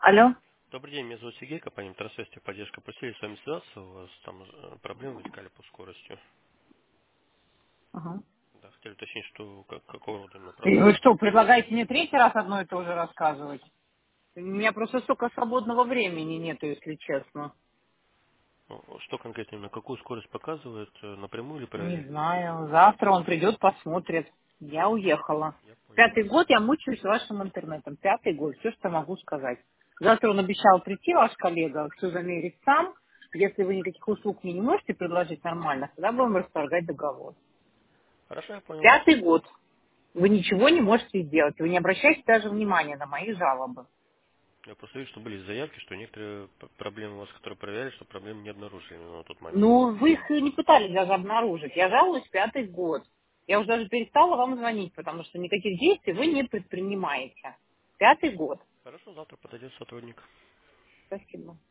Алло. Добрый день, меня зовут Сергей, компания Трансвести, поддержка. Просили с вами связаться, у вас там проблемы возникали по скорости. Ага. Да, хотели уточнить, что какого рода именно И проблемы. вы что, предлагаете мне третий раз одно и то же рассказывать? У меня просто столько свободного времени нету, если честно. Ну, что конкретно, на какую скорость показывает, напрямую или Не проверяли? знаю. Завтра он придет, посмотрит. Я уехала. Я понял. Пятый год я мучаюсь вашим интернетом. Пятый год. Все, что могу сказать. Завтра он обещал прийти, ваш коллега, все замерить сам. Если вы никаких услуг мне не можете предложить нормально, тогда будем расторгать договор. Хорошо, я понял. Пятый год. Вы ничего не можете сделать. Вы не обращаете даже внимания на мои жалобы. Я просто вижу, что были заявки, что некоторые проблемы у вас, которые проверяли, что проблемы не обнаружили именно на тот момент. Ну, вы их и не пытались даже обнаружить. Я жалуюсь пятый год. Я уже даже перестала вам звонить, потому что никаких действий вы не предпринимаете. Пятый год. Хорошо, завтра подойдет сотрудник. Спасибо.